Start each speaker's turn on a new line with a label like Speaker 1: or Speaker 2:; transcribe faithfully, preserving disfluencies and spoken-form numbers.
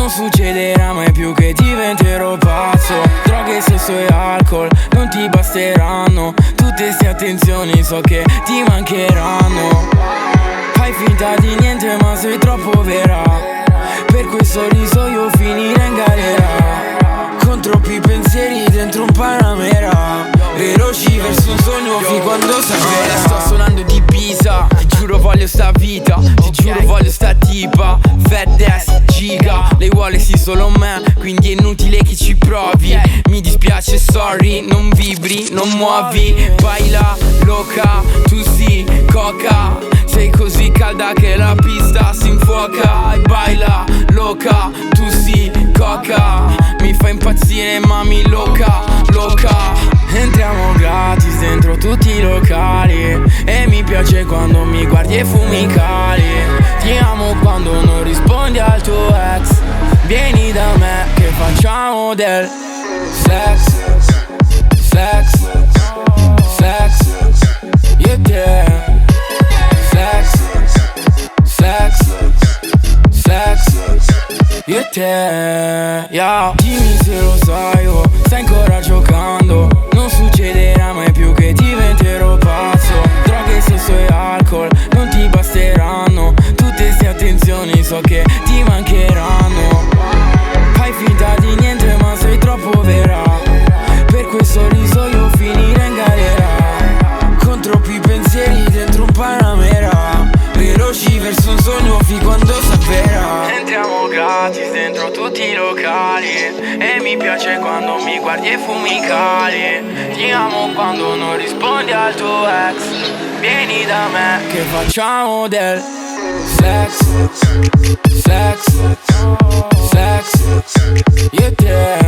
Speaker 1: Non succederà mai più che diventerò pazzo. Droghe, sesso e alcol non ti basteranno. Tutte ste attenzioni so che ti mancheranno. Fai finta di niente ma sei troppo vera. Per quel sorriso io finirei in galera, con troppi pensieri dentro un Panamera. Veloci verso un sogno fin quando servirà. Sto suonando di Pisa, ti giuro voglio sta vita, ti giuro voglio sta tipa. Fat ass, giga, lei vuole sì solo me, quindi è inutile che ci provi. Mi dispiace, sorry, non vibri, non muovi. Baila, loca, tu sì, coca. Sei così calda che la pista si infuoca. Baila, loca, tu sì, coca. Mi fa impazzire mami, loca, loca. Entriamo gratis dentro tutti i locali e mi piace quando mi guardi e fumi cali. Ti amo quando non rispondi al tuo ex. Vieni da me che facciamo del sex, sex, sex, io e te. Sex, sex, sex, io e te, yeah. Dimmi se lo sai o stai ancora giocando. Non succederà mai più che diventerò pazzo. Droghe, sesso e alcol non ti basteranno. Tutte ste attenzioni so che ti mancheranno. Fai finta di niente ma sei troppo vera. Per quel sorriso io finirei in galera, con troppi pensieri dentro un Panamera. Veloci verso un sogno fin quando s'avvera. Entriamo gratis dentro tutti i locali e mi piace quando mi guardi e fumi cali. Ti amo quando non rispondi al tuo ex. Vieni da me che facciamo del sex, sex, sex, io e te.